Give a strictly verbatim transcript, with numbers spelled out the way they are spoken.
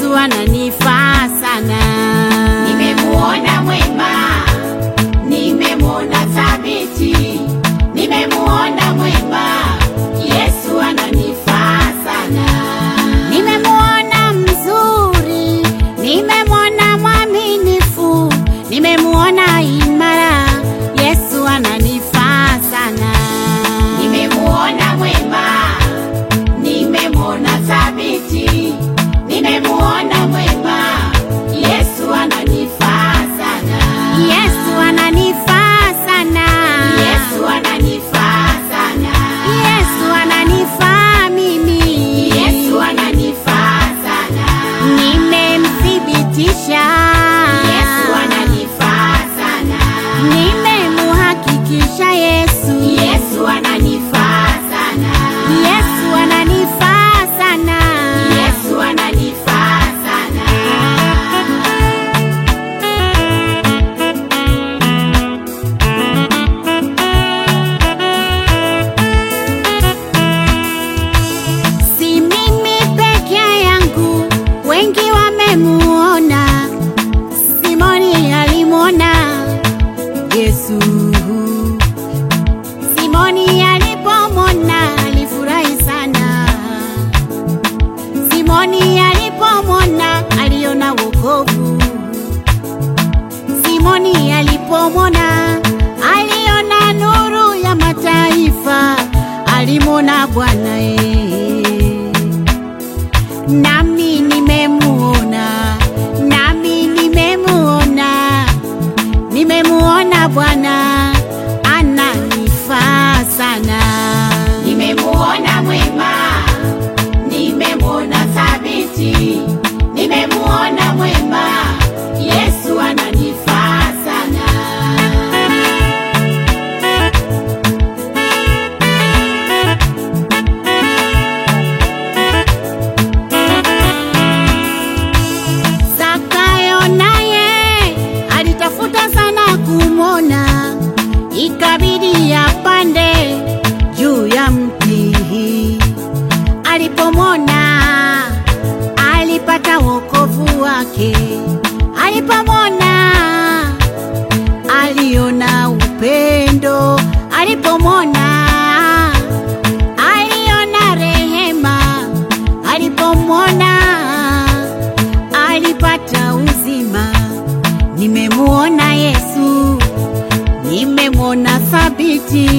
Yesu ananifaa sana. Nimemuona mwema, nimemuona thabiti, nimemuona mwema, Yesu ananifaa sana. Nimemuona mzuri, nimemuona mwaminifu, nimemuona imara, Yesu ananifaa sana. Nimemuona mwema, nimemuona thabiti, nimemuona mwema, Yesu ananifaa sana. Yesu ananifaa sana. Yesu ananifaa sana. Yesu ananifaa mimi. Yesu ananifaa sana. Nimemthibitisha. Yesu ananifaa sana. Nimemuhakikisha Yesu. Yesu ananifaa sana. Yesu ananifaa sana. Yesu ananifaa sana. Si mimi peke yangu, wengi wamemuona. Simoni alimuona Yesu. Simoni alipomwona alifurahi sana. Simoni alipomwona aliona wokovu. Simoni alipomwona aliona nuru ya mataifa. Alimwona Bwana yeye. Nami nimemuona, nami nimemuona, nimemuona Bwana ananifaa sana. Nimemuona mwema, nimemuona thabiti, nimemuona mwema, Yesu ananifaa sana. Zakayo naye alitafuta sana kumwona, ikabidi apande juu ya mti. Alipomwona alipata wokovu wake. Alipomwona aliona upendo. Alipomwona aliona rehema. Alipomwona alipata uzima. Nimemuona Yesu, nimemuona thabiti,